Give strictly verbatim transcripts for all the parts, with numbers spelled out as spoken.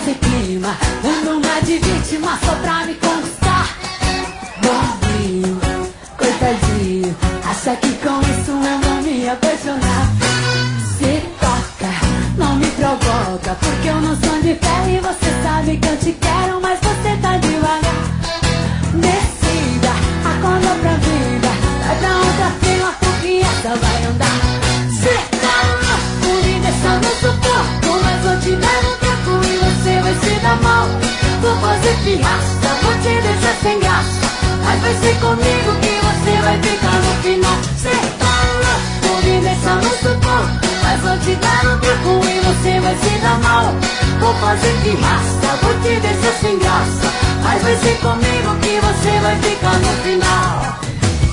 fazer clima, dando uma de vítima só pra me conquistar. Bobinho, coitadinho, acha que com isso eu vou me apaixonar. Se toca, não me provoca, porque eu não sou de ferro e você sabe que eu te quero, mas você tá devagar. Decida, acorda pra vida, vai pra outra fila porque essa vai andar. Se tá me deixando sufoco, mas vou te dar um tempo e você vai se dar mal. Vou fazer pirraça, vou te deixar sem graça, mas vai ser comigo que você vai ficar no final. Cê tá louco, me deixando sufoco, mas vou te dar um tempo e você vai se dar mal. Vou fazer pirraça, vou te deixar sem graça, mas vai ser comigo que você vai ficar no final.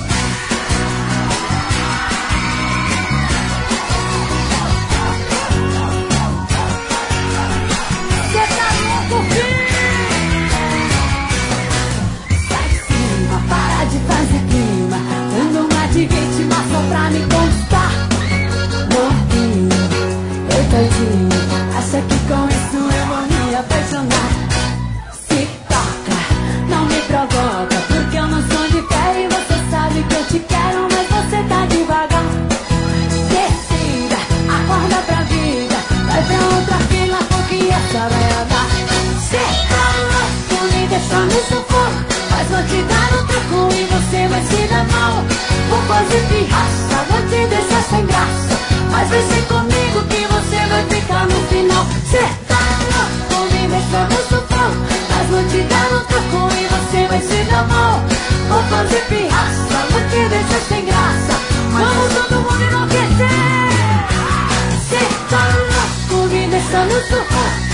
De fazer clima, dando uma de vítima só pra me conquistar. Gordinho, coitadinho, acha que com isso eu vou me apaixonar. Se toca, não me provoca, porque eu não sou de ferro e você sabe que eu te quero, mas você tá devagar. Decida, acorda pra vida, vai pra outra fila porque essa vai andar. Se tá louco, me deixa no sufoco, mas vou te dar um troco e você vai se dar mal. Vou fazer pirraça, vou te deixar sem graça, mas vai ser comigo que você vai ficar no final. Cê tá louco, me deixa no sufoco, mas vou te dar um troco e você vai se dar mal. Vou fazer pirraça, vou te deixar sem graça, vamos todo mundo enlouquecer. Cê tá louco, me deixa no sufoco,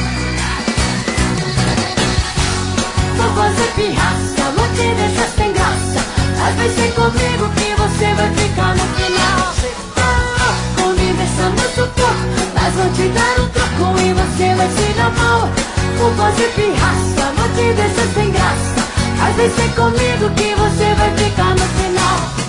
vou fazer pirraça, vou te deixar sem graça, mas vai ser comigo que você vai ficar no final. Cê tá louco, me deixa no sufoco, mas vou te dar um troco e você vai se dar mal. Vou fazer pirraça, vou te deixar sem graça, mas vai ser comigo que você vai ficar no final.